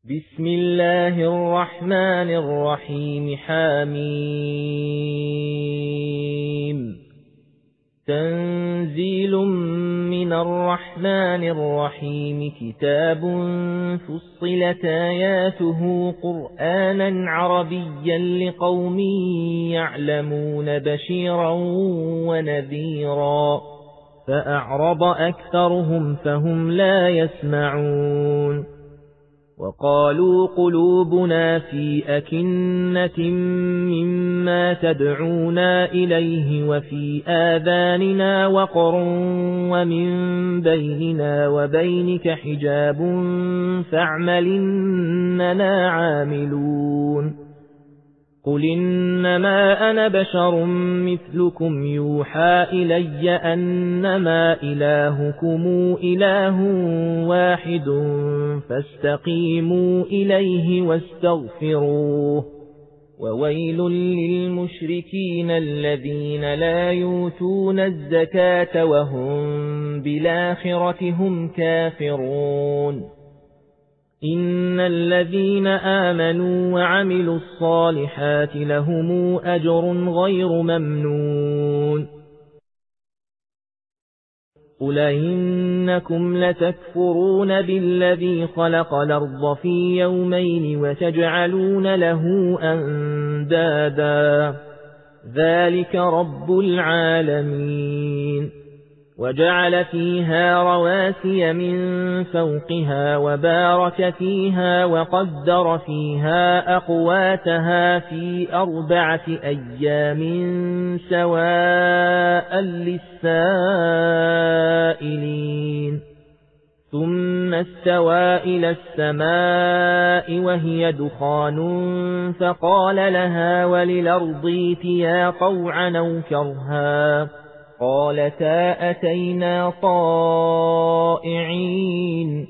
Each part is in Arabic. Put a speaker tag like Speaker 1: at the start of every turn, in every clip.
Speaker 1: بسم الله الرحمن الرحيم. حميم. تنزيل من الرحمن الرحيم. كتاب فصلت آياته قرآنا عربيا لقوم يعلمون بشيرا ونذيرا فأعرض أكثرهم فهم لا يسمعون. وقالوا قلوبنا في أكنة مما تدعونا إليه وفي آذاننا وقر ومن بيننا وبينك حجاب فاعمل إننا عاملون. قل إنما أنا بشر مثلكم يوحى إلي أنما إلهكم إله واحد فاستقيموا إليه واستغفروه. وويل للمشركين الذين لا يؤتون الزكاة وهم بالآخرة هم كافرون. إن الذين آمنوا وعملوا الصالحات لهم أجر غير ممنون. قل إنكم لتكفرون بالذي خلق الأرض في يومين وتجعلون له أندادا ذلك رب العالمين. وجعل فيها رواسي من فوقها وبارك فيها وقدر فيها أقواتها في 4 أيام سواء للسائلين. ثم استوى إلى السماء وهي دخان فقال لها وللأرض ائتيا طوعا أو كرها قالتا أتينا طائعين.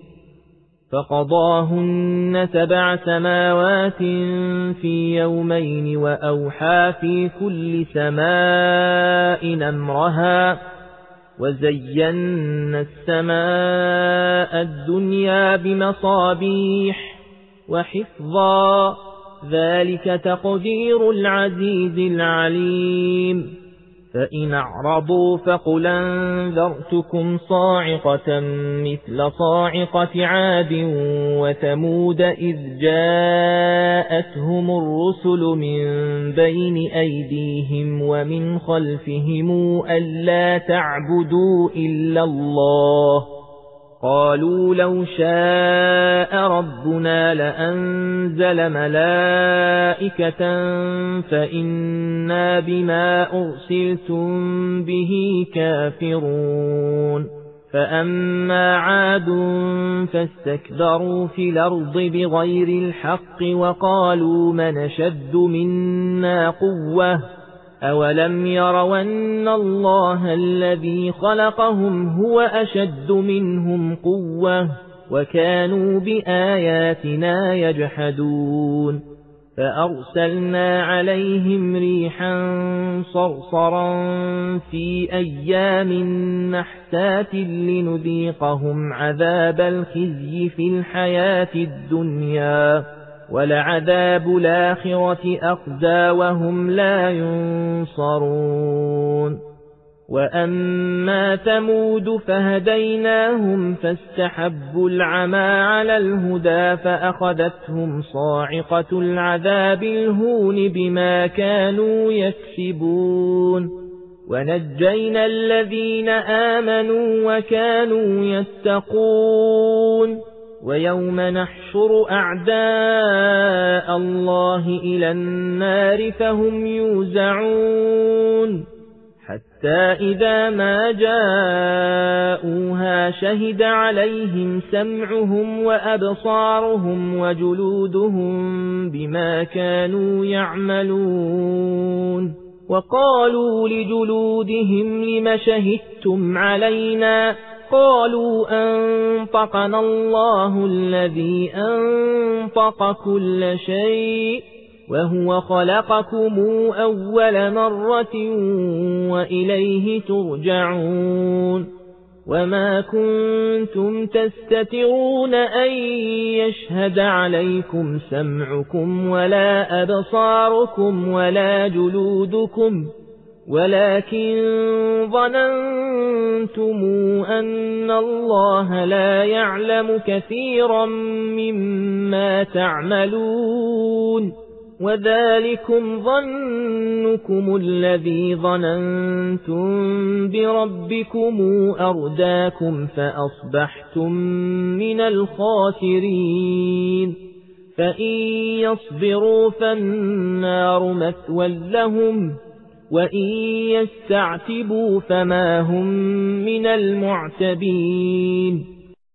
Speaker 1: فقضاهن 7 سماوات في يومين وأوحى في كل سماء أمرها وزينا السماء الدنيا بمصابيح وحفظا ذلك تقدير العزيز العليم. فإن أعرضوا فقل أنذرتكم صاعقة مثل صاعقة عاد وثمود إذ جاءتهم الرسل من بين أيديهم ومن خلفهم ألا تعبدوا إلا الله قالوا لو شاء ربنا لأنزل ملائكة فإنا بما أرسلتم به كافرون. فأما عاد فاستكبروا في الأرض بغير الحق وقالوا من أشد منا قوة أولم يروا أن الله الذي خلقهم هو أشد منهم قوة وكانوا بآياتنا يجحدون. فأرسلنا عليهم ريحا صرصرا في أيام نحسات لنذيقهم عذاب الخزي في الحياة الدنيا ولعذاب الآخرة أخزى وهم لا ينصرون. وأما ثمود فهديناهم فاستحبوا العمى على الهدى فأخذتهم صاعقة العذاب الهون بما كانوا يكسبون. ونجينا الذين آمنوا وكانوا يتقون. ويوم نحشر أعداء الله إلى النار فهم يوزعون حتى إذا ما جاءوها شهد عليهم سمعهم وأبصارهم وجلودهم بما كانوا يعملون. وقالوا لجلودهم لم شهدتم علينا قالوا أنطقنا الله الذي أنطق كل شيء وهو خلقكم أول مرة وإليه ترجعون. وما كنتم تستترون أن يشهد عليكم سمعكم ولا أبصاركم ولا جلودكم ولكن ظننتم أن الله لا يعلم كثيرا مما تعملون وذلكم ظنكم الذي ظننتم بربكم أرداكم فأصبحتم من الخاسرين فإن يصبروا فالنار مثوى لهم وإن يستعتبوا فما هم من المعتبين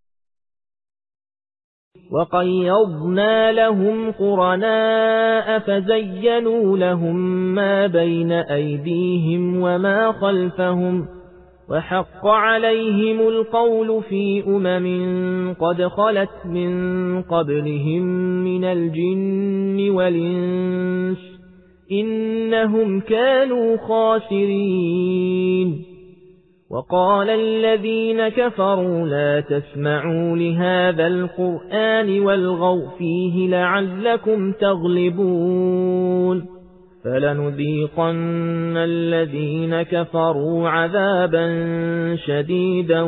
Speaker 1: وقيضنا لهم قرناء فزينوا لهم ما بين أيديهم وما خلفهم وحق عليهم القول في قد خلت من قبلهم من الجن والإنس إنهم كانوا خاسرين وقال الذين كفروا لا تسمعوا لهذا القرآن والغوا فيه لعلكم تغلبون فلنذيقن الذين كفروا عذابا شديدا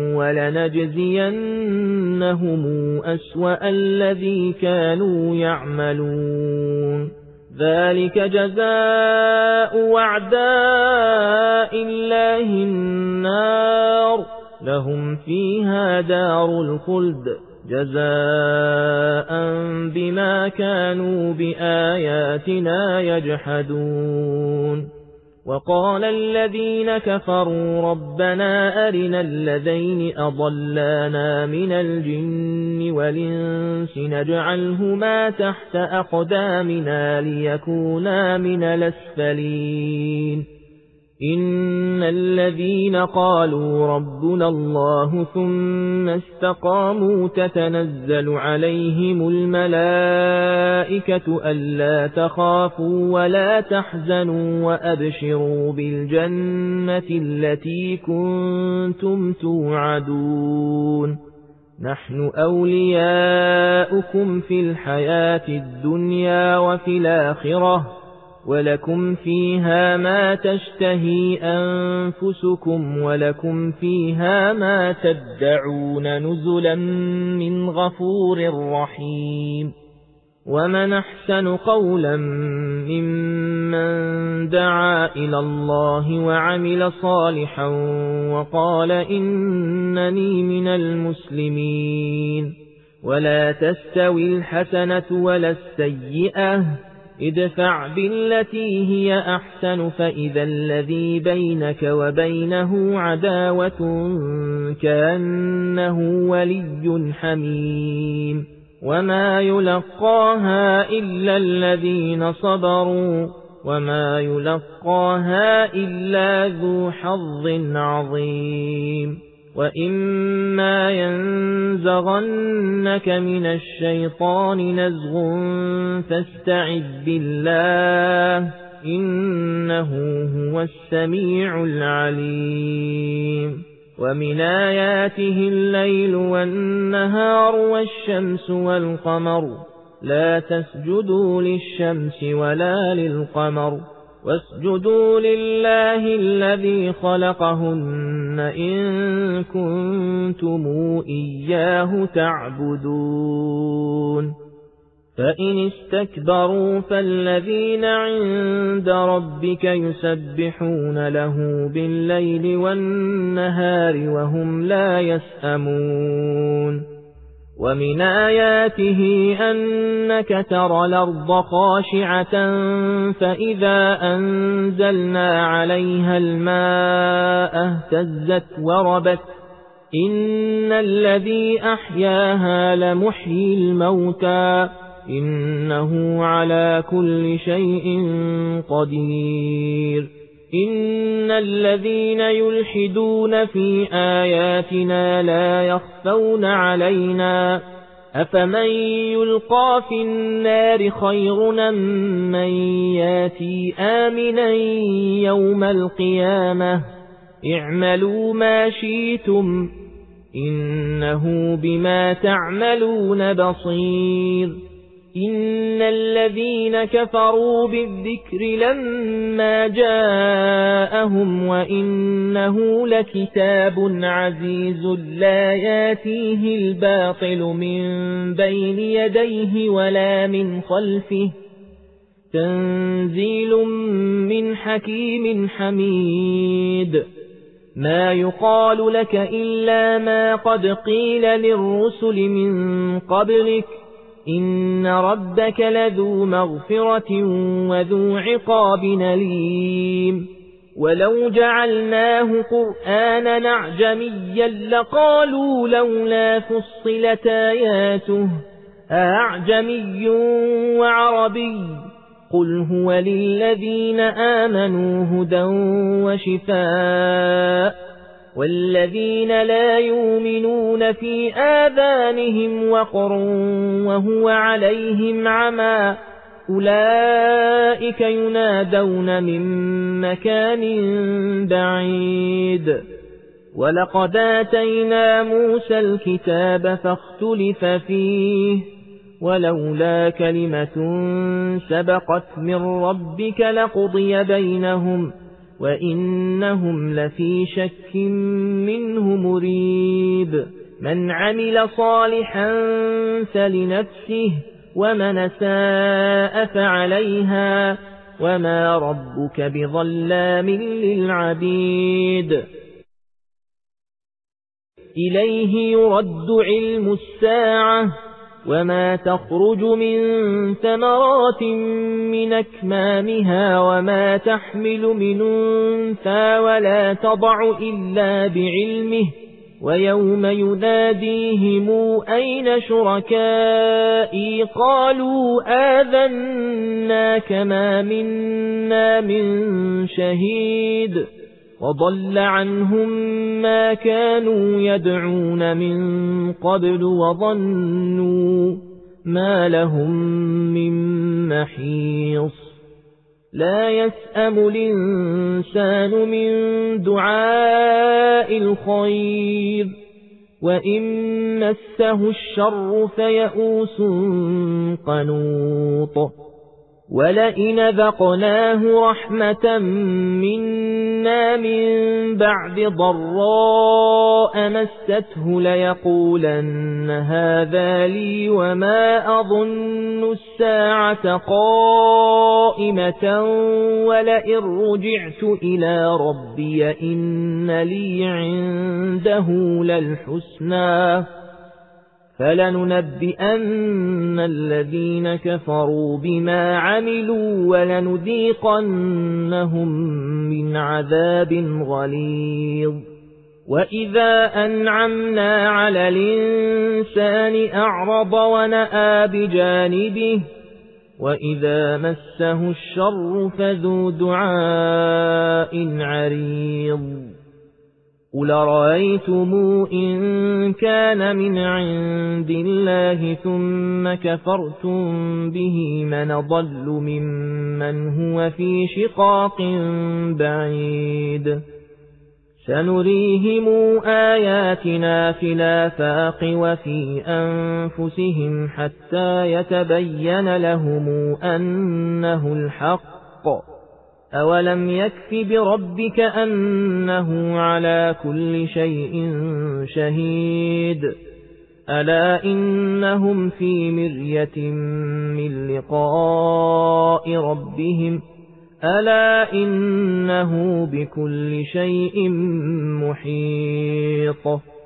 Speaker 1: ولنجزينهم أسوأ الذي كانوا يعملون ذلك جزاء أعداء الله النار لهم فيها دار الخلد جزاء بما كانوا بآياتنا يجحدون وقال الذين كفروا ربنا أرنا الذين أضلانا من الجن والإنس نجعلهما تحت أقدامنا ليكونا من الأسفلين إن الذين قالوا ربنا الله ثم استقاموا تتنزل عليهم الملائكة ألا تخافوا ولا تحزنوا وأبشروا بالجنة التي كنتم توعدون نحن أولياؤكم في الحياة الدنيا وفي الآخرة ولكم فيها ما تشتهي أنفسكم ولكم فيها ما تدعون نزلا من غفور رحيم ومن أحسن قولا ممن دعا إلى الله وعمل صالحا وقال إنني من المسلمين ولا تستوي الحسنة ولا السيئة ادفع بالتي هي أحسن فإذا الذي بينك وبينه عداوة كأنه ولي حميم وما يلقاها إلا الذين صبروا وما يلقاها إلا ذو حظ عظيم وإما ينزغنك من الشيطان نزغ فاستعذ بالله إنه هو السميع العليم ومن آياته الليل والنهار والشمس والقمر لا تسجدوا للشمس ولا للقمر واسجدوا لله الذي خلقهن إن كنتم إياه تعبدون فإن استكبروا فالذين عند ربك يسبحون له بالليل والنهار وهم لا يسأمون ومن آياته أنك ترى الأرض خاشعة فإذا أنزلنا عليها الماء اهتزت وربت إن الذي أحياها لمحيي الموتى إنه على كل شيء قدير إن الذين يلحدون في آياتنا لا يخفون علينا أفمن يلقى في النار خير من ياتي آمنا يوم القيامة اعملوا ما شئتم إنه بما تعملون بصير إن الذين كفروا بالذكر لما جاءهم وإنه لكتاب عزيز لا ياتيه الباطل من بين يديه ولا من خلفه تنزيل من حكيم حميد ما يقال لك إلا ما قد قيل للرسل من قبلك إن ربك لذو مغفرة وذو عقاب أليم ولو جعلناه قرآنا أعجميا لقالوا لولا فصلت آياته أعجمي وعربي قل هو للذين آمنوا هدى وشفاء والذين لا يؤمنون في آذانهم وقر وهو عليهم عمى أولئك ينادون من مكان بعيد ولقد آتينا موسى الكتاب فاختلف فيه ولولا كلمة سبقت من ربك لقضي بينهم وإنهم لفي شك منه مريب من عمل صالحا فلنفسه ومن ساء فعليها وما ربك بظلام للعبيد إليه يرد علم الساعة وما تخرج من ثمرات من أكمامها وما تحمل من أنثى ولا تضع إلا بعلمه ويوم يناديهم أين شركائي قالوا آذناك ما منا من شهيد وضل عنهم ما كانوا يدعون من قبل وظنوا ما لهم من محيص لا يسأم الإنسان من دعاء الخير وإن مسه الشر فيئوس قنوط ولئن ذقناه رحمة منا من بعد ضراء مسته ليقولن هذا لي وما أظن الساعة قائمة ولئن رجعت إلى ربي إن لي عنده للحسنى فلننبئن الذين كفروا بما عملوا ولنذيقنهم من عذاب غليظ وإذا أنعمنا على الإنسان أعرض ونأى بجانبه وإذا مسه الشر فذو دعاء عريض قل رأيتم إن كان من عند الله ثم كفرتم به من ضل ممن هو في شقاق بعيد سنريهم آياتنا في الآفاق وفي أنفسهم حتى يتبين لهم أنه الحق أولم يكف بربك أنه على كل شيء شهيد ألا إنهم في مرية من لقاء ربهم ألا إنه بكل شيء محيط